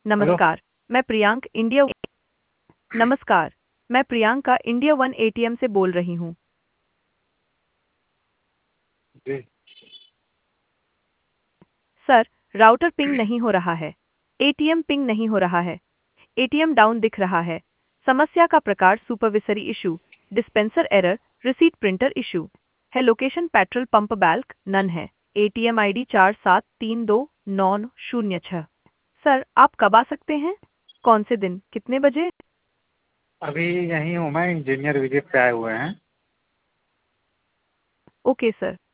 Hello. नमस्कार। मैं Priyank India नमस्कार। मैं प्रियांका इंडिया वन एटीएम से बोल रही हूँ। जी। सर, राउटर पिंग नहीं हो रहा है। एटीएम पिंग नहीं हो रहा है। एटीएम डाउन दिख रहा है। समस्या का प्रकार supervisory issue, dispenser error, receipt printer issue है। लोकेशन पेट्रोल पंप बैल्क नन है। ATM ID 47329006। सर, आप कब आ सकते हैं? कौन से दिन, कितने बजे? अभी यहीं हूँ मैं, इंजीनियर विजिट पे आए हुए हैं। Okay sir.